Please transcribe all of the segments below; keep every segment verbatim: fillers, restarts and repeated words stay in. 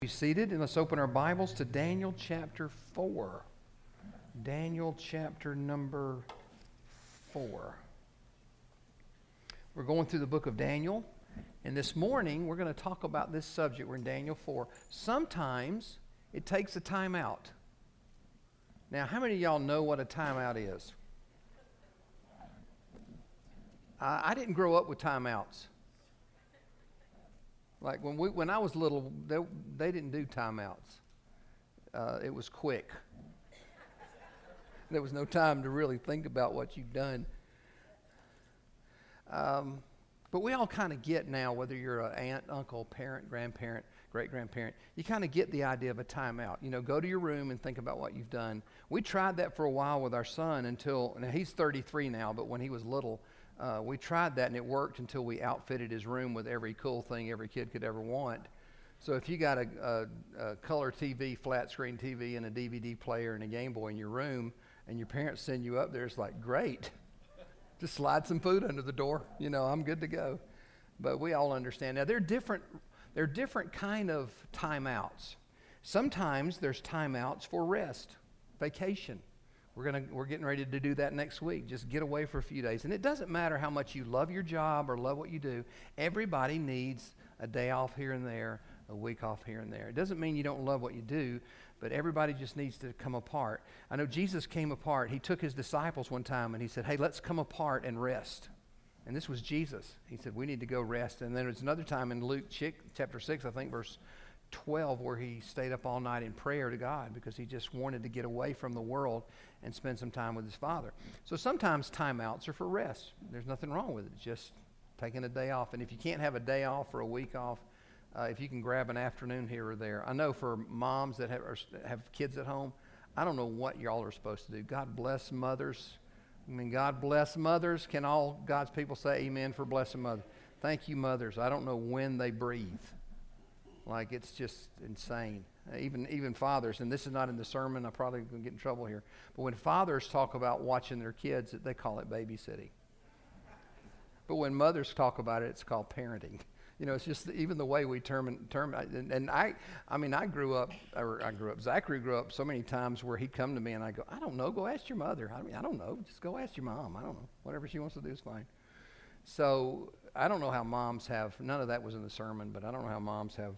Be seated and let's open our Bibles to Daniel chapter four. Daniel chapter number four. We're going through the book of Daniel, and this morning we're going to talk about this subject. We're in Daniel four. Sometimes it takes a timeout. Now, how many of y'all know what a timeout is? I, I didn't grow up with timeouts. Like when we, when I was little, they, they didn't do timeouts. Uh, it was quick. There was no time to really think about what you've done. Um, but we all kind of get now, whether you're an aunt, uncle, parent, grandparent, great-grandparent, you kind of get the idea of a timeout. You know, go to your room and think about what you've done. We tried that for a while with our son until, now he's thirty-three now, but when he was little, Uh, we tried that and it worked until we outfitted his room with every cool thing every kid could ever want. So if you got a, a, a color T V, flat screen T V, and a D V D player and a Game Boy in your room, and your parents send you up there, it's like, great. Just slide some food under the door. You know, I'm good to go. But we all understand. Now, there are different, there are different kind of timeouts. Sometimes there's timeouts for rest, vacation. We're gonna we're getting ready to do that next week. Just get away for a few days. And it doesn't matter how much you love your job or love what you do. Everybody needs a day off here and there, a week off here and there. It doesn't mean you don't love what you do, but everybody just needs to come apart. I know Jesus came apart. He took his disciples one time and he said, hey, let's come apart and rest. And this was Jesus. He said, we need to go rest. And then there's another time in Luke chapter six, I think, verse twelve, where he stayed up all night in prayer to God because he just wanted to get away from the world and spend some time with his Father. So sometimes timeouts are for rest. There's nothing wrong with it. It's just taking a day off. And if you can't have a day off or a week off, uh, if you can grab an afternoon here or there. I know for moms that have, are, have kids at home, I don't know what y'all are supposed to do. God bless mothers. I mean, God bless mothers. Can all God's people say amen for blessing mothers? Thank you, mothers. I don't know when they breathe. Like, it's just insane. Even even fathers, and this is not in the sermon, I'm probably going to get in trouble here, but when fathers talk about watching their kids, they call it babysitting. But when mothers talk about it, it's called parenting. You know, it's just even the way we term, term and, and I I mean, I grew up, or I grew up, Zachary grew up so many times where he'd come to me and I go, I don't know, go ask your mother. I mean, I don't know, just go ask your mom. I don't know, whatever she wants to do is fine. So I don't know how moms have, none of that was in the sermon, but I don't know how moms have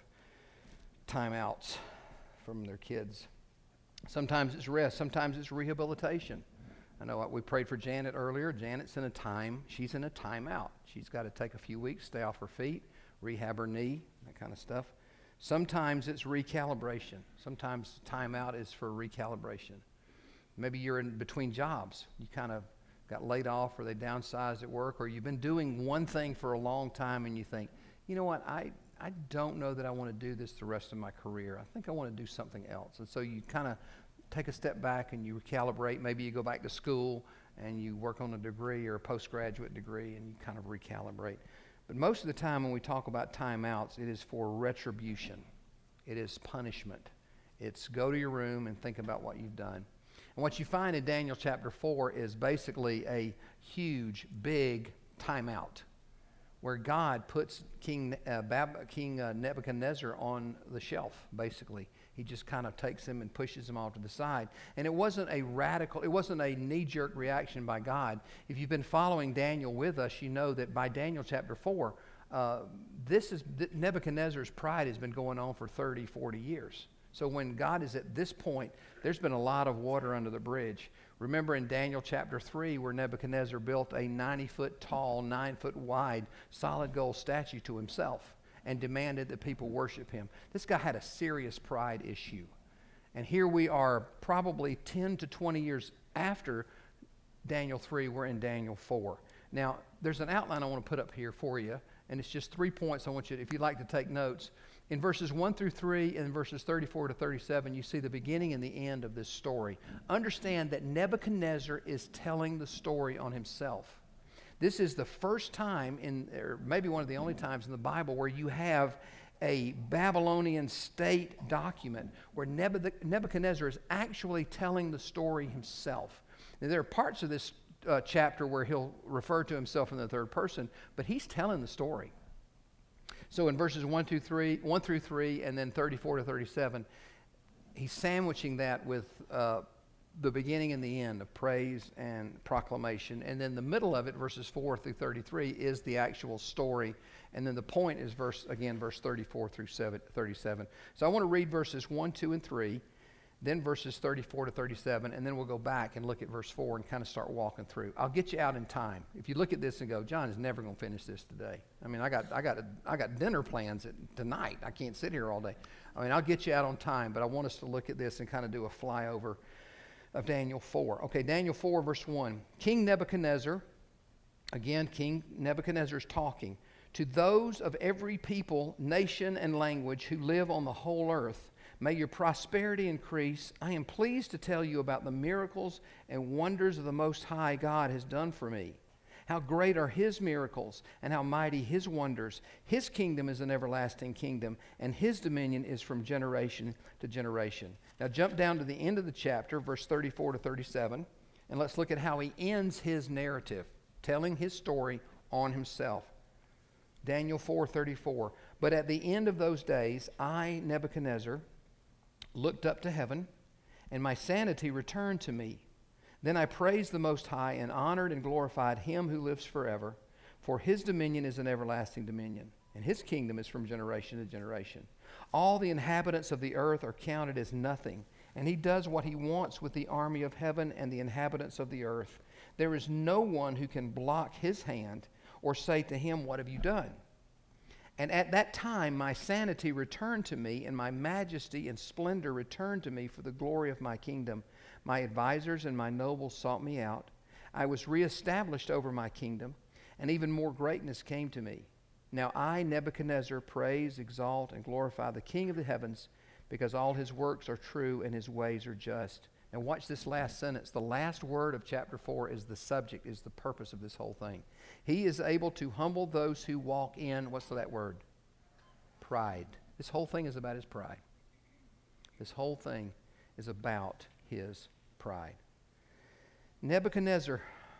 timeouts from their kids. Sometimes it's rest. Sometimes it's rehabilitation. I know we prayed for Janet earlier. Janet's in a time, she's in a timeout. She's got to take a few weeks, stay off her feet, rehab her knee, that kind of stuff. Sometimes it's recalibration. Sometimes timeout is for recalibration. Maybe you're in between jobs. You kind of got laid off or they downsized at work, or you've been doing one thing for a long time and you think, you know what, I I don't know that I want to do this the rest of my career. I think I want to do something else. And so you kind of take a step back and you recalibrate. Maybe you go back to school and you work on a degree or a postgraduate degree and you kind of recalibrate. But most of the time when we talk about timeouts, it is for retribution. It is punishment. It's go to your room and think about what you've done. And what you find in Daniel chapter four is basically a huge, big timeout, where God puts King uh, Bab- King uh, Nebuchadnezzar on the shelf, basically. He just kind of takes him and pushes him off to the side. And it wasn't a radical, it wasn't a knee-jerk reaction by God. If you've been following Daniel with us, you know that by Daniel chapter four, uh, this is Nebuchadnezzar's pride has been going on for thirty, forty years. So when God is at this point, there's been a lot of water under the bridge. Remember in Daniel chapter three where Nebuchadnezzar built a ninety-foot tall, nine-foot wide, solid gold statue to himself and demanded that people worship him. This guy had a serious pride issue. And here we are probably ten to twenty years after Daniel three, we're in Daniel four. Now, there's an outline I want to put up here for you, and it's just three points I want you to, if you'd like to take notes. In verses one through three and verses thirty-four to thirty-seven, you see the beginning and the end of this story. Understand that Nebuchadnezzar is telling the story on himself. This is the first time, in, or maybe one of the only times in the Bible, where you have a Babylonian state document where Nebuchadnezzar is actually telling the story himself. Now, there are parts of this uh, chapter where he'll refer to himself in the third person, but he's telling the story. So in verses one through three, one through three, and then thirty-four to thirty-seven, he's sandwiching that with uh, the beginning and the end of praise and proclamation. And then the middle of it, verses four through thirty-three, is the actual story. And then the point is, verse again, verse thirty-four through thirty-seven. So I want to read verses one, two, and three, then verses thirty-four to thirty-seven, and then we'll go back and look at verse four and kind of start walking through. I'll get you out in time. If you look at this and go, John is never going to finish this today. I mean, I got I got, a, I got dinner plans at, tonight. I can't sit here all day. I mean, I'll get you out on time, but I want us to look at this and kind of do a flyover of Daniel four. Okay, Daniel four, verse one. King Nebuchadnezzar, again, King Nebuchadnezzar is talking. To those of every people, nation, and language who live on the whole earth, may your prosperity increase. I am pleased to tell you about the miracles and wonders of the Most High God has done for me. How great are His miracles and how mighty His wonders. His kingdom is an everlasting kingdom, and His dominion is from generation to generation. Now jump down to the end of the chapter, verse thirty-four to thirty-seven, and let's look at how he ends his narrative, telling his story on himself. Daniel four thirty-four. But at the end of those days, I, Nebuchadnezzar, looked up to heaven, and my sanity returned to me. Then I praised the Most High and honored and glorified Him who lives forever, for His dominion is an everlasting dominion, and His kingdom is from generation to generation. All the inhabitants of the earth are counted as nothing, and He does what He wants with the army of heaven and the inhabitants of the earth. There is no one who can block His hand or say to Him, "What have you done?" And at that time my sanity returned to me, and my majesty and splendor returned to me for the glory of my kingdom. My advisors and my nobles sought me out. I was reestablished over my kingdom, and even more greatness came to me. Now I, Nebuchadnezzar, praise, exalt, and glorify the King of the heavens, because all His works are true and His ways are just. Now watch this last sentence. The last word of chapter four is the subject, is the purpose of this whole thing. He is able to humble those who walk in, what's that word? Pride. This whole thing is about his pride. This whole thing is about his pride. Nebuchadnezzar,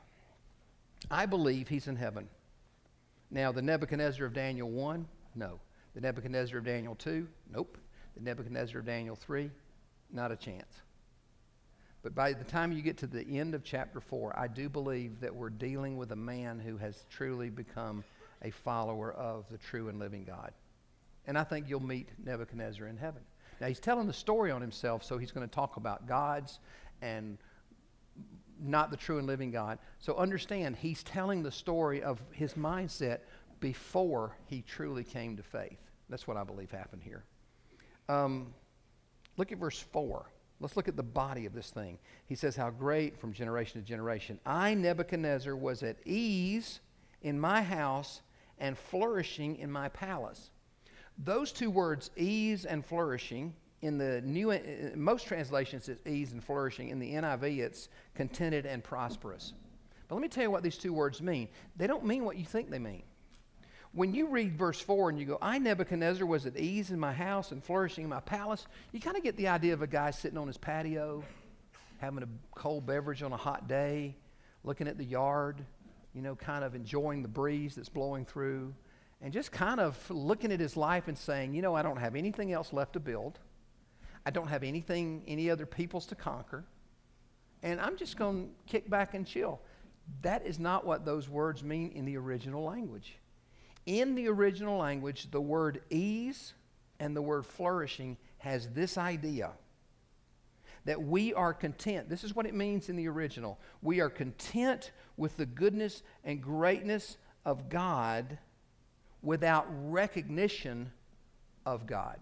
I believe he's in heaven. Now, the Nebuchadnezzar of Daniel one, no. The Nebuchadnezzar of Daniel two, nope. The Nebuchadnezzar of Daniel three, not a chance. But by the time you get to the end of chapter four, I do believe that we're dealing with a man who has truly become a follower of the true and living God. And I think you'll meet Nebuchadnezzar in heaven. Now, he's telling the story on himself, so he's going to talk about gods and not the true and living God. So understand, he's telling the story of his mindset before he truly came to faith. That's what I believe happened here. Um, look at verse four. Let's look at the body of this thing. He says, how great from generation to generation. I, Nebuchadnezzar, was at ease in my house and flourishing in my palace. Those two words, ease and flourishing, in the new, in most translations it's ease and flourishing. In the N I V it's contented and prosperous. But let me tell you what these two words mean. They don't mean what you think they mean. When you read verse four and you go, I, Nebuchadnezzar, was at ease in my house and flourishing in my palace, you kind of get the idea of a guy sitting on his patio, having a cold beverage on a hot day, looking at the yard, you know, kind of enjoying the breeze that's blowing through, and just kind of looking at his life and saying, you know, I don't have anything else left to build. I don't have anything, any other peoples to conquer, and I'm just going to kick back and chill. That is not what those words mean in the original language. In the original language, the word ease and the word flourishing has this idea that we are content. This is what it means in the original. We are content with the goodness and greatness of God without recognition of God.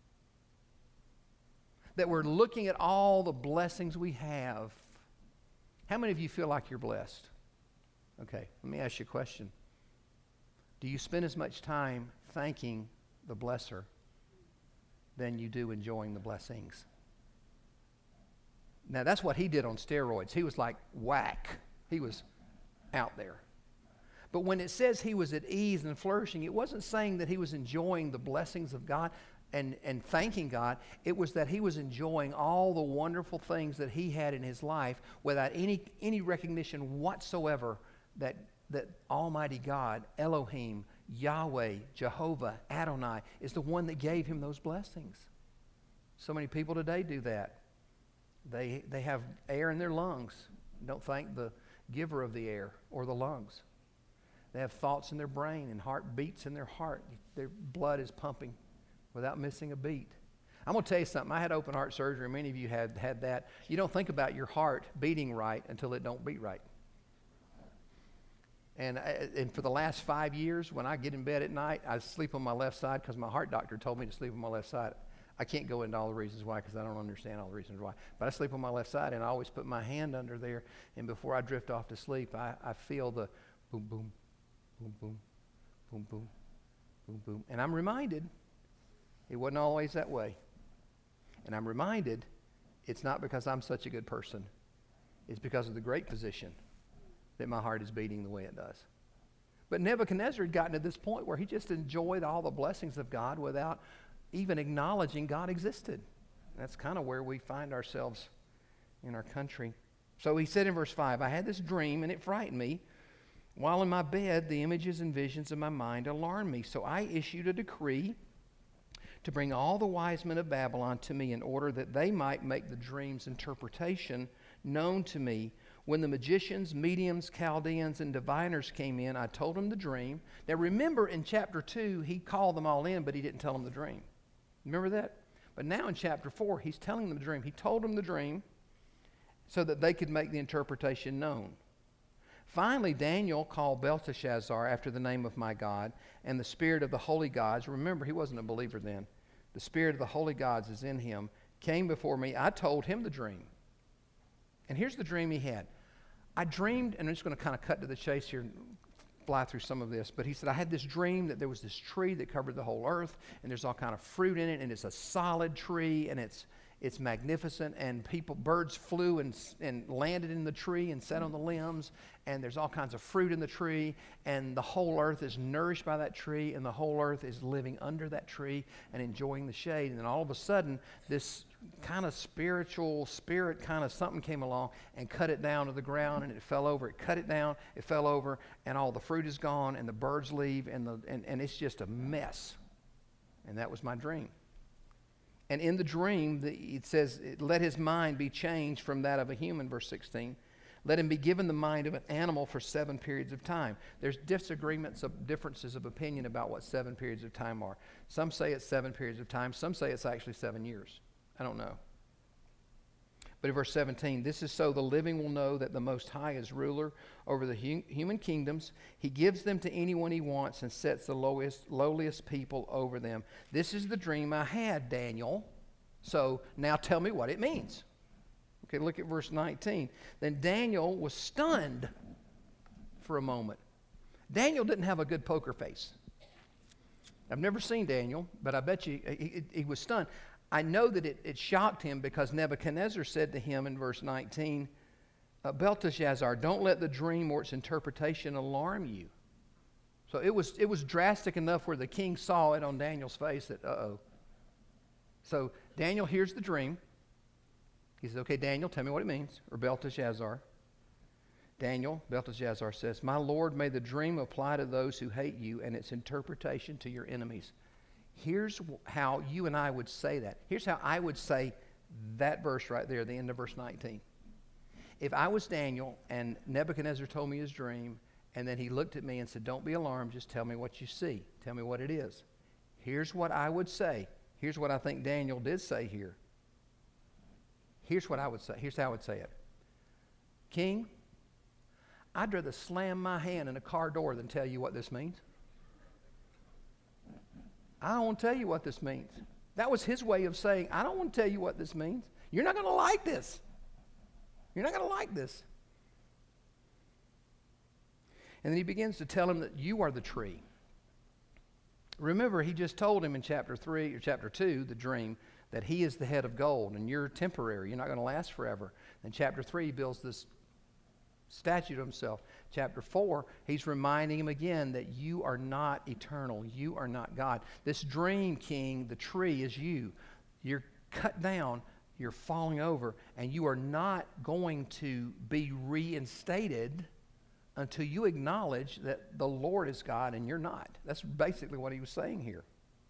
That we're looking at all the blessings we have. How many of you feel like you're blessed? Okay, let me ask you a question. Do you spend as much time thanking the blesser than you do enjoying the blessings? Now, that's what he did on steroids. He was like whack. He was out there. But when it says he was at ease and flourishing, it wasn't saying that he was enjoying the blessings of God and, and thanking God. It was that he was enjoying all the wonderful things that he had in his life without any, any recognition whatsoever that that Almighty God, Elohim, Yahweh, Jehovah, Adonai is the one that gave him those blessings. So many people today do that. They, they have air in their lungs. Don't thank the giver of the air or the lungs. They have thoughts in their brain and heartbeats in their heart. Their blood is pumping without missing a beat. I'm going to tell you something. I had open heart surgery. Many of you had had that. You don't think about your heart beating right until it don't beat right. And, I, and for the last five years, when I get in bed at night, I sleep on my left side because my heart doctor told me to sleep on my left side. I can't go into all the reasons why because I don't understand all the reasons why. But I sleep on my left side, and I always put my hand under there. And before I drift off to sleep, I, I feel the boom, boom, boom, boom, boom, boom, boom, boom. And I'm reminded it wasn't always that way. And I'm reminded it's not because I'm such a good person. It's because of the great physician that my heart is beating the way it does. But Nebuchadnezzar had gotten to this point where he just enjoyed all the blessings of God without even acknowledging God existed. That's kind of where we find ourselves in our country. So he said in verse five, I had this dream and it frightened me. While in my bed, the images and visions of my mind alarmed me. So I issued a decree to bring all the wise men of Babylon to me in order that they might make the dream's interpretation known to me. When the magicians, mediums, Chaldeans, and diviners came in, I told them the dream. Now remember in chapter two, he called them all in, but he didn't tell them the dream. Remember that? But now in chapter four, he's telling them the dream. He told them the dream so that they could make the interpretation known. Finally, Daniel called Belteshazzar after the name of my God, and the spirit of the holy gods, remember he wasn't a believer then, the spirit of the holy gods is in him, came before me. I told him the dream. And here's the dream he had. I dreamed, and I'm just going to kind of cut to the chase here and fly through some of this, but he said, I had this dream that there was this tree that covered the whole earth, and there's all kind of fruit in it, and it's a solid tree, and it's it's magnificent, and people, birds flew and, and landed in the tree and sat on the limbs, and there's all kinds of fruit in the tree, and the whole earth is nourished by that tree, and the whole earth is living under that tree and enjoying the shade. And then all of a sudden, this kind of spiritual spirit kind of something came along and cut it down to the ground, and it fell over. It cut it down, it fell over, and all the fruit is gone, and the birds leave, and, the, and, and it's just a mess. And that was my dream. And in the dream, the, it says, let his mind be changed from that of a human, verse sixteen. Let him be given the mind of an animal for seven periods of time. There's disagreements, of differences of opinion about what seven periods of time are. Some say it's seven periods of time. Some say it's actually seven years. I don't know. But in verse seventeen, this is so the living will know that the Most High is ruler over the hu- human kingdoms. He gives them to anyone he wants and sets the lowest, lowliest people over them. This is the dream I had, Daniel. So now tell me what it means. Okay, look at verse nineteen. Then Daniel was stunned for a moment. Daniel didn't have a good poker face. I've never seen Daniel, but I bet you he, he, he was stunned. I know that it, it shocked him because Nebuchadnezzar said to him in verse nineteen, uh, Belteshazzar, don't let the dream or its interpretation alarm you. So it was it was drastic enough where the king saw it on Daniel's face that, uh-oh. So Daniel hears the dream. He says, okay, Daniel, tell me what it means. Or Belteshazzar. Daniel, Belteshazzar says, my Lord, may the dream apply to those who hate you and its interpretation to your enemies. Here's how you and I would say that. Here's how I would say that verse right there, the end of verse nineteen. If I was Daniel and Nebuchadnezzar told me his dream, and then he looked at me and said, don't be alarmed, just tell me what you see. Tell me what it is. Here's what I would say. Here's what I think Daniel did say here. Here's what I would say. Here's how I would say it. King, I'd rather slam my hand in a car door than tell you what this means. I don't want to tell you what this means. That was his way of saying, I don't want to tell you what this means. You're not going to like this. You're not going to like this. And then he begins to tell him that you are the tree. Remember, he just told him in chapter three or chapter two, the dream, that he is the head of gold and you're temporary. You're not going to last forever. In chapter three, he builds this statue to himself. Chapter four, he's reminding him again that you are not eternal. You are not God. This dream, king, the tree is you. You're cut down. You're falling over. And you are not going to be reinstated until you acknowledge that the Lord is God and you're not. That's basically what he was saying here.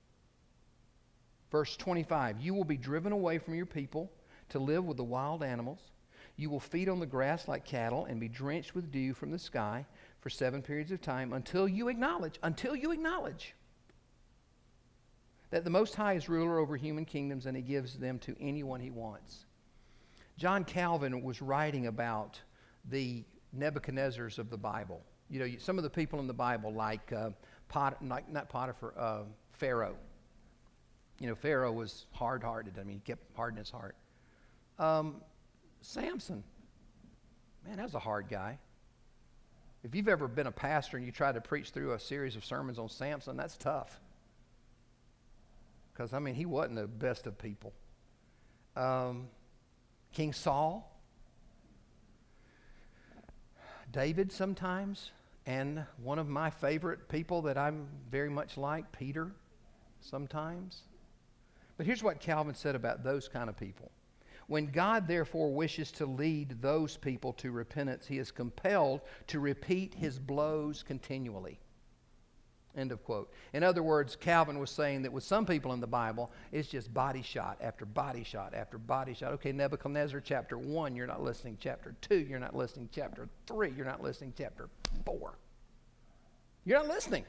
Verse twenty-five, you will be driven away from your people to live with the wild animals. You will feed on the grass like cattle and be drenched with dew from the sky for seven periods of time until you acknowledge, until you acknowledge that the Most High is ruler over human kingdoms and he gives them to anyone he wants. John Calvin was writing about the Nebuchadnezzars of the Bible. You know, some of the people in the Bible, like, uh, Pot, like not Potiphar, uh, Pharaoh. You know, Pharaoh was hard-hearted. I mean, he kept hard in his heart. Um, Samson, man, that was a hard guy. If you've ever been a pastor and you tried to preach through a series of sermons on Samson, that's tough. Because, I mean, he wasn't the best of people. Um, King Saul, David sometimes, and one of my favorite people that I'm very much like, Peter, sometimes. But here's what Calvin said about those kind of people. When God therefore wishes to lead those people to repentance, he is compelled to repeat his blows continually. End of quote. In other words, Calvin was saying that with some people in the Bible, it's just body shot after body shot after body shot. Okay, Nebuchadnezzar chapter one, you're not listening. Chapter two, you're not listening. Chapter three, you're not listening. Chapter four, you're not listening.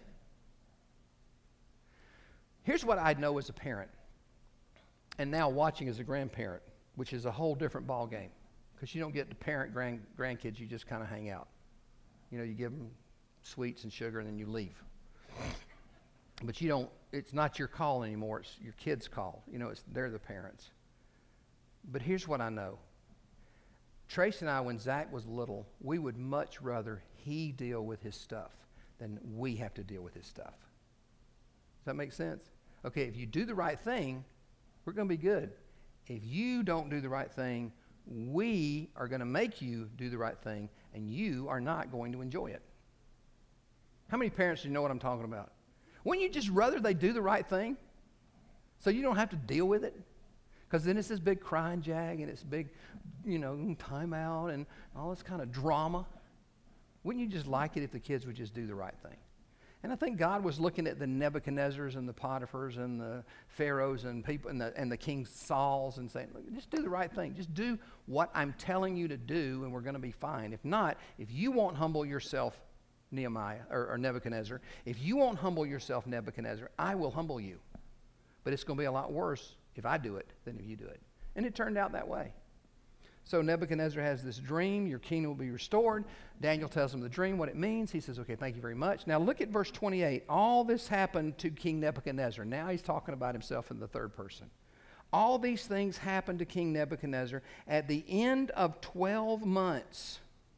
Here's what I know as a parent, and now watching as a grandparent, which is a whole different ball game, because you don't get to parent grand grandkids. You just kind of hang out. You know, you give them sweets and sugar, and then you leave. But you don't, it's not your call anymore, it's your kids' call. You know, it's they're the parents. But here's what I know. Trace and I, when Zach was little, we would much rather he deal with his stuff than we have to deal with his stuff. Does that make sense? Okay, if you do the right thing, we're going to be good. If you don't do the right thing, we are going to make you do the right thing, and you are not going to enjoy it. How many parents do you know what I'm talking about? Wouldn't you just rather they do the right thing so you don't have to deal with it? Because then it's this big crying jag and it's big, you know, timeout and all this kind of drama. Wouldn't you just like it if the kids would just do the right thing? And I think God was looking at the Nebuchadnezzars and the Potiphars and the Pharaohs and people and the, and the King Sauls and saying, look, just do the right thing. Just do what I'm telling you to do and we're going to be fine. If not, if you won't humble yourself, Nehemiah or, or Nebuchadnezzar, if you won't humble yourself, Nebuchadnezzar, I will humble you. But it's going to be a lot worse if I do it than if you do it. And it turned out that way. So Nebuchadnezzar has this dream. Your kingdom will be restored. Daniel tells him the dream, what it means. He says, okay, thank you very much. Now look at verse twenty-eight. All this happened to King Nebuchadnezzar. Now he's talking about himself in the third person. All these things happened to King Nebuchadnezzar at the end of twelve months.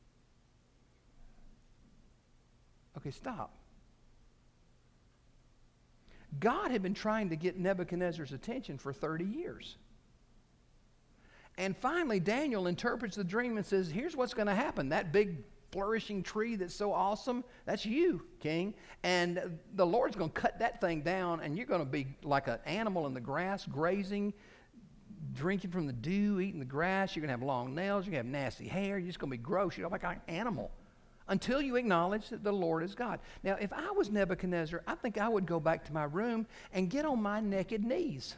Okay, stop. God had been trying to get Nebuchadnezzar's attention for thirty years. And finally, Daniel interprets the dream and says, here's what's going to happen. That big flourishing tree that's so awesome, that's you, king. And the Lord's going to cut that thing down, and you're going to be like an animal in the grass, grazing, drinking from the dew, eating the grass. You're going to have long nails. You're going to have nasty hair. You're just going to be gross. You're like an animal. Until you acknowledge that the Lord is God. Now, if I was Nebuchadnezzar, I think I would go back to my room and get on my naked knees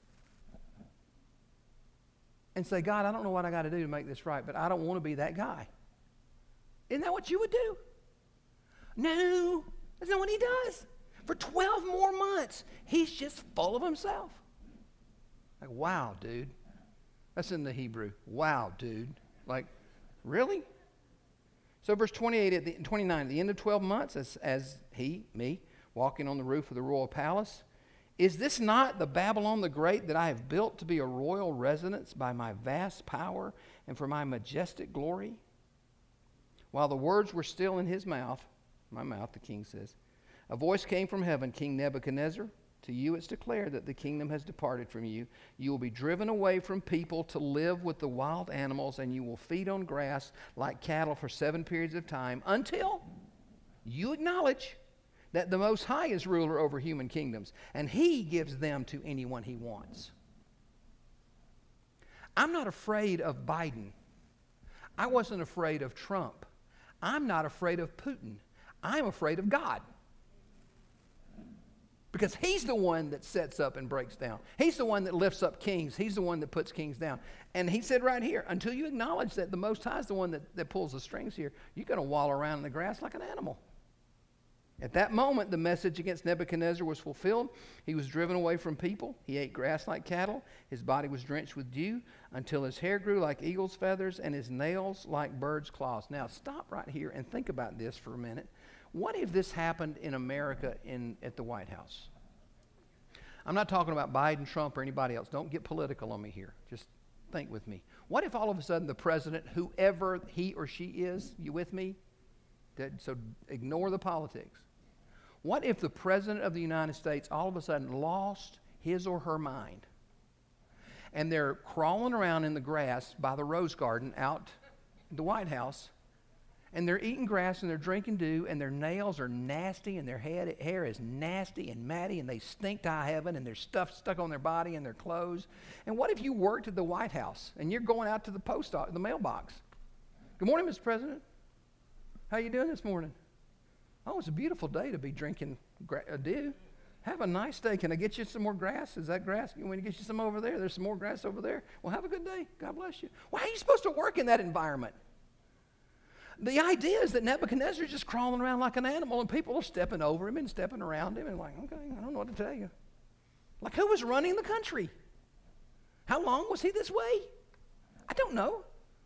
and say, God, I don't know what I got to do to make this right, but I don't want to be that guy. Isn't that what you would do? No, that's not what he does. For twelve more months, he's just full of himself. Like, wow, dude. That's in the Hebrew. Wow, dude. Like, really? So verse twenty-eight, at the, twenty-nine, at the end of twelve months, as, as he, me, walking on the roof of the royal palace, is this not the Babylon the Great that I have built to be a royal residence by my vast power and for my majestic glory? While the words were still in his mouth, my mouth, the king says, a voice came from heaven, King Nebuchadnezzar, to you it's declared that the kingdom has departed from you. You will be driven away from people to live with the wild animals, and you will feed on grass like cattle for seven periods of time until you acknowledge that the Most High is ruler over human kingdoms, and he gives them to anyone he wants. I'm not afraid of Biden. I wasn't afraid of Trump. I'm not afraid of Putin. I'm afraid of God. Because he's the one that sets up and breaks down. He's the one that lifts up kings. He's the one that puts kings down. And he said right here, until you acknowledge that the Most High is the one that, that pulls the strings here, you're going to wallow around in the grass like an animal. At that moment, the message against Nebuchadnezzar was fulfilled. He was driven away from people. He ate grass like cattle. His body was drenched with dew until his hair grew like eagle's feathers and his nails like bird's claws. Now, stop right here and think about this for a minute. What if this happened in America in, at the White House? I'm not talking about Biden, Trump, or anybody else. Don't get political on me here. Just think with me. What if all of a sudden the president, whoever he or she is, you with me? So ignore the politics. What if the president of the United States all of a sudden lost his or her mind? And they're crawling around in the grass by the Rose Garden out at the White House, and they're eating grass and they're drinking dew, and their nails are nasty and their head, hair is nasty and matty, and they stink to high heaven, and there's stuff stuck on their body and their clothes. And what if you worked at the White House and you're going out to the post office, the mailbox? Good morning, Mister President. How you doing this morning? Oh, it's a beautiful day to be drinking gra- uh, dew. Have a nice day. Can I get you some more grass? Is that grass? You want me to get you some over there? There's some more grass over there. Well, have a good day. God bless you. Why are you supposed to work in that environment? The idea is that Nebuchadnezzar is just crawling around like an animal, and people are stepping over him and stepping around him and like, okay, I don't know what to tell you. Like, who was running the country? How long was he this way? I don't know.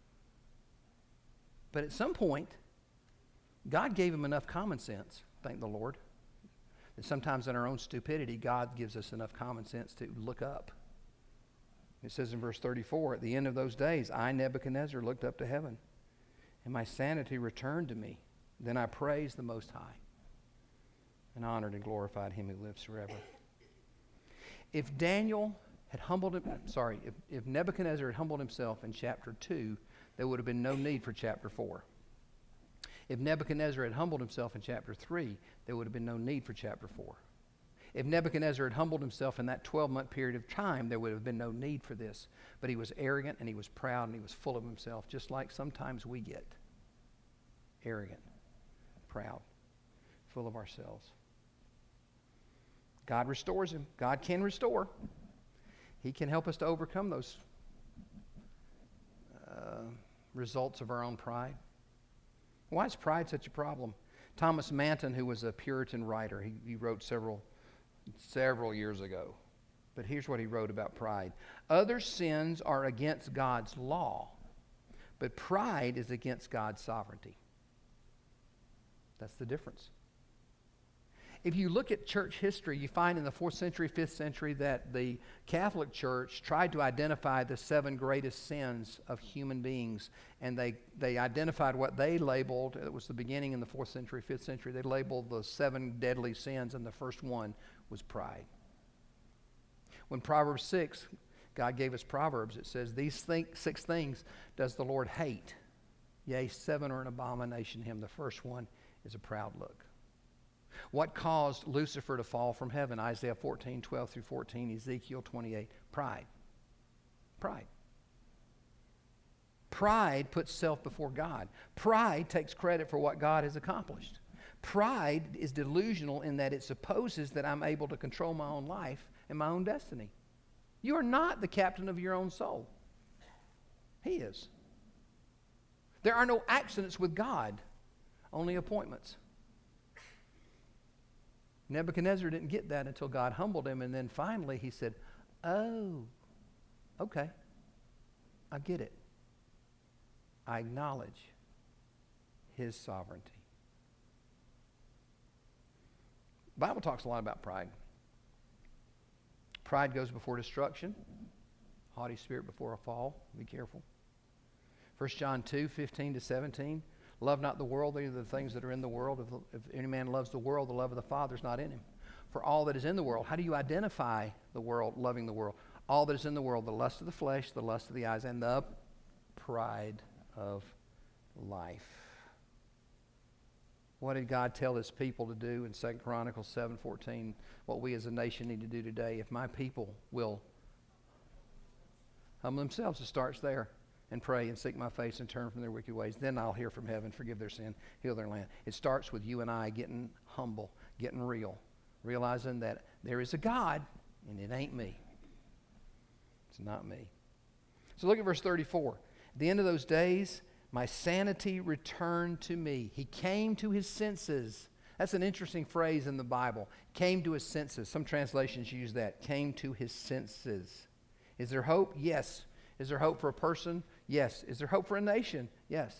But at some point, God gave him enough common sense, thank the Lord, that sometimes in our own stupidity, God gives us enough common sense to look up. It says in verse thirty-four, at the end of those days, I, Nebuchadnezzar, looked up to heaven, and my sanity returned to me. Then I praised the Most High and honored and glorified him who lives forever. If Daniel had humbled him, sorry, if, if Nebuchadnezzar had humbled himself in chapter two, there would have been no need for chapter four. If Nebuchadnezzar had humbled himself in chapter three, there would have been no need for chapter four. If Nebuchadnezzar had humbled himself in that twelve-month period of time, there would have been no need for this. But he was arrogant, and he was proud, and he was full of himself, just like sometimes we get. Arrogant, proud, full of ourselves. God restores him. God can restore. He can help us to overcome those uh, results of our own pride. Why is pride such a problem? Thomas Manton, who was a Puritan writer, he, he wrote several, several years ago. But here's what he wrote about pride. Other sins are against God's law, but pride is against God's sovereignty. That's the difference. If you look at church history, you find in the fourth century, fifth century, that the Catholic Church tried to identify the seven greatest sins of human beings. And they, they identified what they labeled, it was the beginning in the fourth century, fifth century, they labeled the seven deadly sins, and the first one was pride. When Proverbs six, God gave us Proverbs, it says, these think, six things does the Lord hate. Yea, seven are an abomination to him. The first one is a proud look. What caused Lucifer to fall from heaven? Isaiah fourteen, twelve through fourteen, Ezekiel twenty-eight. Pride. Pride. Pride puts self before God. Pride takes credit for what God has accomplished. Pride is delusional in that it supposes that I'm able to control my own life and my own destiny. You are not the captain of your own soul. He is. There are no accidents with God, only appointments. Nebuchadnezzar didn't get that until God humbled him, and then finally he said, oh, okay, I get it. I acknowledge his sovereignty. The Bible talks a lot about pride. Pride goes before destruction, haughty spirit before a fall. Be careful. First John two, fifteen to seventeen. Love not the world, either the things that are in the world. If, if any man loves the world, the love of the Father is not in him. For all that is in the world, how do you identify the world, loving the world? All that is in the world, the lust of the flesh, the lust of the eyes, and the pride of life. What did God tell his people to do in Second Chronicles seven fourteen? What we as a nation need to do today. If my people will humble themselves, it starts there. and pray and seek my face and turn from their wicked ways. Then I'll hear from heaven, forgive their sin, heal their land. It starts with you and I getting humble, getting real, realizing that there is a God and it ain't me. It's not me. So look at verse thirty-four. At the end of those days, my sanity returned to me. He came to his senses. That's an interesting phrase in the Bible. Came to his senses. Some translations use that. Came to his senses. Is there hope? Yes. Is there hope for a person? Yes. Is there hope for a nation? Yes.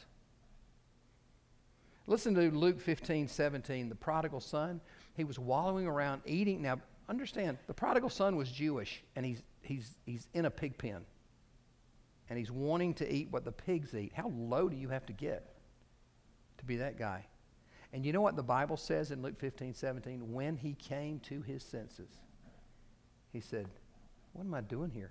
Listen to Luke fifteen seventeen. The prodigal son, he was wallowing around eating. Now, understand, the prodigal son was Jewish, and he's, he's, he's in a pig pen. And he's wanting to eat what the pigs eat. How low do you have to get to be that guy? And you know what the Bible says in Luke fifteen seventeen? When he came to his senses, he said, what am I doing here?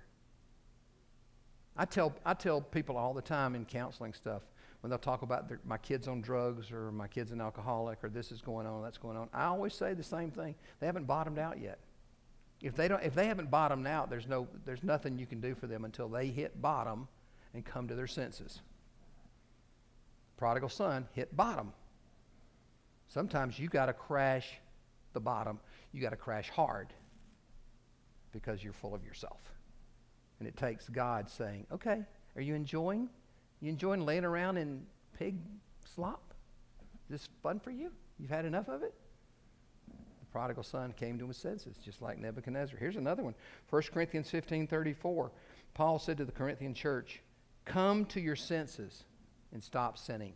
I tell I tell people all the time in counseling stuff, when they'll talk about their, my kid's on drugs or my kid's an alcoholic or this is going on, that's going on, I always say the same thing. They haven't bottomed out yet. If they don't, if they haven't bottomed out, there's no, there's nothing you can do for them until they hit bottom and come to their senses. Prodigal son hit bottom. Sometimes you got to crash the bottom. You got to crash hard because you're full of yourself. And it takes God saying, okay, are you enjoying? You enjoying laying around in pig slop? Is this fun for you? You've had enough of it? The prodigal son came to his senses, just like Nebuchadnezzar. Here's another one. First Corinthians fifteen thirty-four. Paul said to the Corinthian church, come to your senses and stop sinning.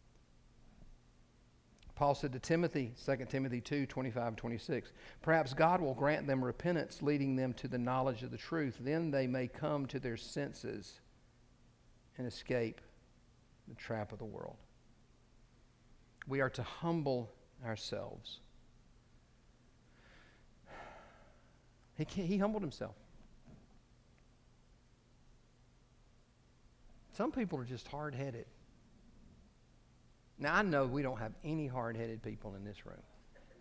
Paul said to Timothy, Second Timothy two twenty-five and twenty-six, perhaps God will grant them repentance, leading them to the knowledge of the truth. Then they may come to their senses and escape the trap of the world. We are to humble ourselves. He, he humbled himself. Some people are just hard-headed. Now, I know we don't have any hard-headed people in this room.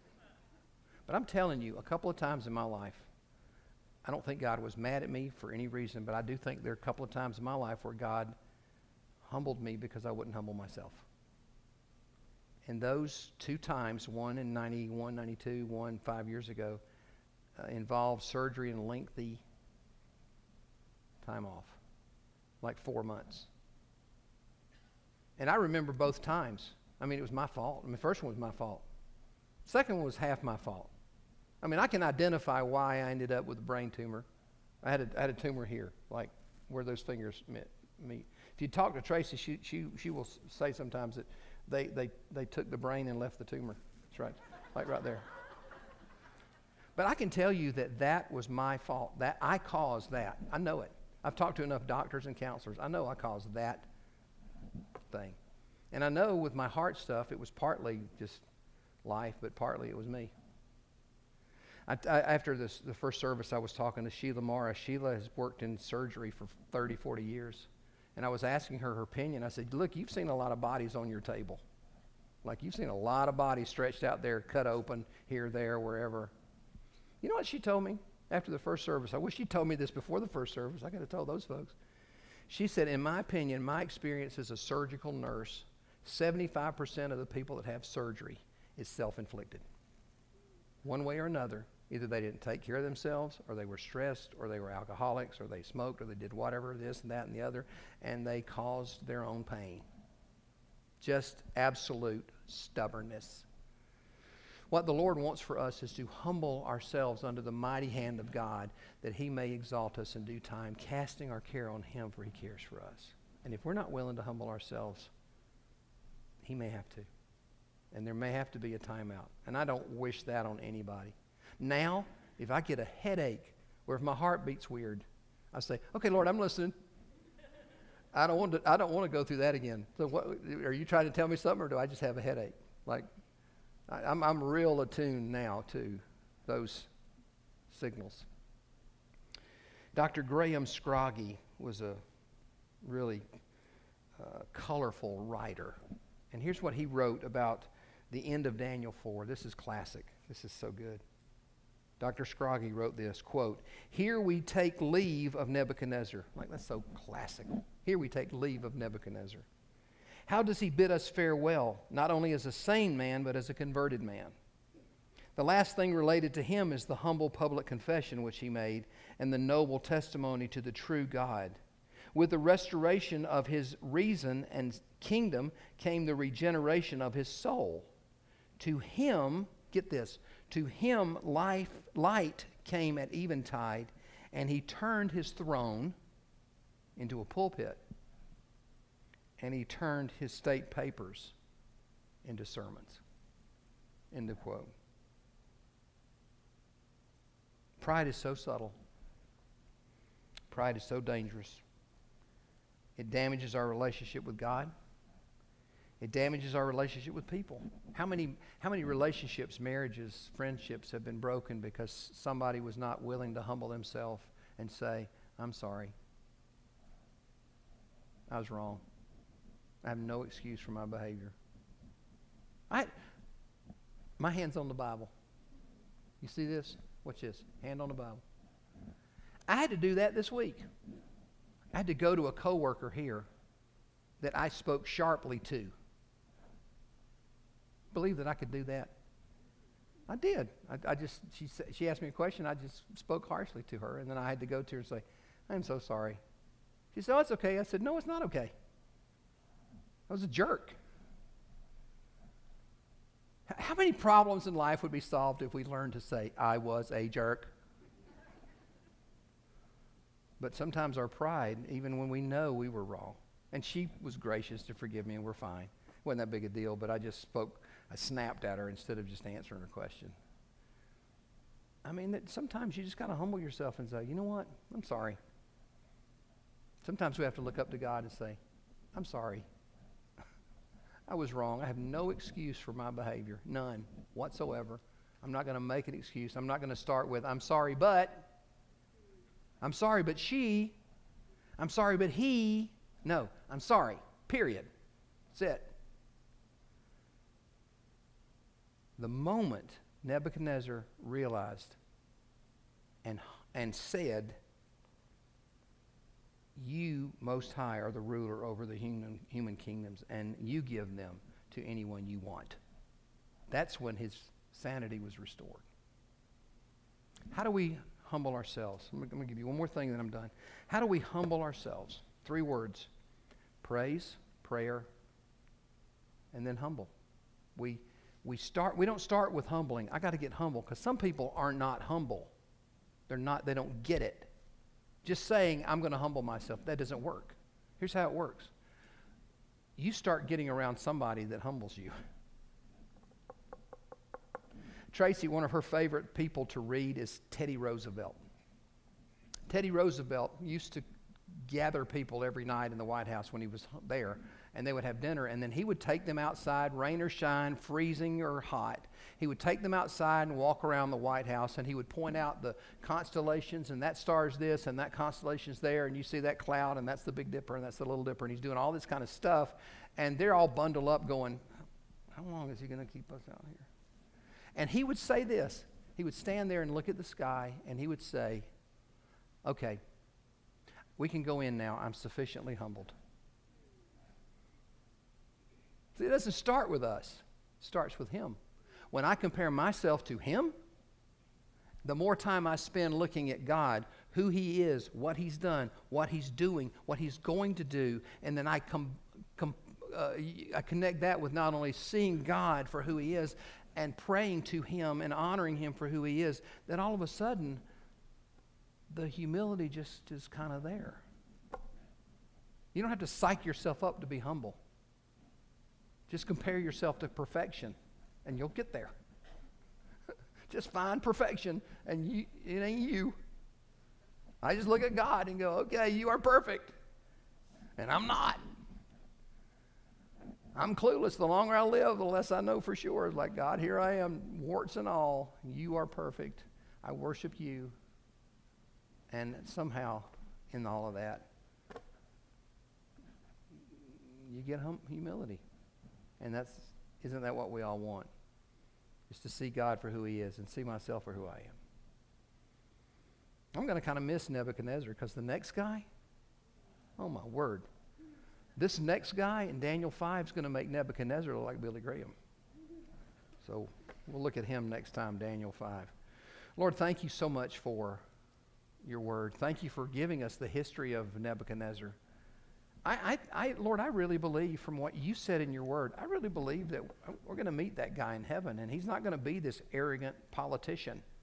But I'm telling you, a couple of times in my life, I don't think God was mad at me for any reason, but I do think there are a couple of times in my life where God humbled me because I wouldn't humble myself. And those two times, one in ninety-one, ninety-two, one five years ago, uh, involved surgery and lengthy time off, like four months. And I remember both times. I mean, it was my fault. I mean, the first one was my fault. Second one was half my fault. I mean, I can identify why I ended up with a brain tumor. I had a, I had a tumor here, like where those fingers met, meet. If you talk to Tracy, she she she will say sometimes that they they they took the brain and left the tumor. That's right, like right there. But I can tell you that that was my fault. That I caused that. I know it. I've talked to enough doctors and counselors. I know I caused that thing. And I know with my heart stuff, it was partly just life, but partly it was me. I, I, after this, the first service, I was talking to Sheila Mara. Sheila has worked in surgery for thirty, forty years. And I was asking her her opinion. I said, look, you've seen a lot of bodies on your table. Like you've seen a lot of bodies stretched out there, cut open here, there, wherever. You know what she told me after the first service? I wish she told me this before the first service. I could have told those folks. She said, in my opinion, my experience as a surgical nurse, seventy-five percent of the people that have surgery is self-inflicted. One way or another, either they didn't take care of themselves, or they were stressed, or they were alcoholics, or they smoked, or they did whatever, this and that and the other, and they caused their own pain. Just absolute stubbornness. What the Lord wants for us is to humble ourselves under the mighty hand of God, that he may exalt us in due time, casting our care on him, for he cares for us. And if we're not willing to humble ourselves, he may have to. And there may have to be a timeout. And I don't wish that on anybody. Now, if I get a headache, or if my heart beats weird, I say, okay, Lord, I'm listening. I don't want to, I don't want to go through that again. So what, are you trying to tell me something, or do I just have a headache? Like, I, I'm, I'm real attuned now to those signals. Doctor Graham Scroggie was a really uh, colorful writer. And here's what he wrote about the end of Daniel four. This is classic. This is so good. Doctor Scroggie wrote this, quote, "Here we take leave of Nebuchadnezzar." Like, that's so classic. Here we take leave of Nebuchadnezzar. How does he bid us farewell, not only as a sane man, but as a converted man? The last thing related to him is the humble public confession which he made and the noble testimony to the true God. With the restoration of his reason and kingdom came the regeneration of his soul. To him, get this, to him life, light came at eventide, and he turned his throne into a pulpit, and he turned his state papers into sermons. End of quote. Pride is so subtle. Pride is so dangerous. It damages our relationship with God. It damages our relationship with people. How many, how many relationships, marriages, friendships have been broken because somebody was not willing to humble themselves and say, "I'm sorry. I was wrong. I have no excuse for my behavior." I, my hand's on the Bible. You see this? Watch this. Hand on the Bible. I had to do that this week. I had to go to a coworker here that I spoke sharply to. Believe that I could do that? I did. I, I just she she asked me a question. I just spoke harshly to her, and then I had to go to her and say, "I'm so sorry." She said, "Oh, it's okay." I said, "No, it's not okay. I was a jerk." How many problems in life would be solved if we learned to say, "I was a jerk"? But sometimes our pride, even when we know we were wrong, and she was gracious to forgive me, and we're fine. It wasn't that big a deal, but I just spoke, I snapped at her instead of just answering her question. I mean, that sometimes you just got to humble yourself and say, "You know what? I'm sorry." Sometimes we have to look up to God and say, "I'm sorry. I was wrong. I have no excuse for my behavior. None whatsoever. I'm not going to make an excuse. I'm not going to start with, 'I'm sorry, but,' I'm sorry, but she,' I'm sorry, but he." No, I'm sorry. Period. That's it. The moment Nebuchadnezzar realized and, and said, "You, Most High, are the ruler over the human, human kingdoms, and you give them to anyone you want," that's when his sanity was restored. How do we humble ourselves? I'm going to give you one more thing, then I'm done. How do we humble ourselves? Three words: praise, prayer, and then humble. We we start. We don't start with humbling. I got to get humble, because some people are not humble. They're not. They don't get it. Just saying, "I'm going to humble myself," that doesn't work. Here's how it works. You start getting around somebody that humbles you. Tracy, one of her favorite people to read is Teddy Roosevelt. Teddy Roosevelt used to gather people every night in the White House when he was there, and they would have dinner, and then he would take them outside, rain or shine, freezing or hot. He would take them outside and walk around the White House, and he would point out the constellations, and that star's this, and that constellation's there, and you see that cloud, and that's the Big Dipper, and that's the Little Dipper, and he's doing all this kind of stuff, and they're all bundled up going, "How long is he going to keep us out here?" And he would say this. He would stand there and look at the sky, and he would say, "Okay, we can go in now. I'm sufficiently humbled." See, it doesn't start with us. It starts with him. When I compare myself to him, the more time I spend looking at God, who he is, what he's done, what he's doing, what he's going to do, and then I com- com- uh, I connect that with not only seeing God for who he is and praying to him and honoring him for who he is, then all of a sudden, the humility just is kind of there. You don't have to psych yourself up to be humble. Just compare yourself to perfection, and you'll get there. Just find perfection, and you, it ain't you. I just look at God and go, "Okay, you are perfect." And I'm not. I'm clueless. The longer I live, the less I know for sure. It's like, "God, here I am, warts and all. You are perfect. I worship you." And somehow, in all of that, you get hum- humility. And that's, isn't that what we all want? Is to see God for who he is and see myself for who I am. I'm going to kind of miss Nebuchadnezzar because the next guy, oh my word. This next guy in Daniel five is going to make Nebuchadnezzar look like Billy Graham. So we'll look at him next time, Daniel five. Lord, thank you so much for your word. Thank you for giving us the history of Nebuchadnezzar. I, I, I, Lord, I really believe from what you said in your word, I really believe that we're going to meet that guy in heaven, and he's not going to be this arrogant politician.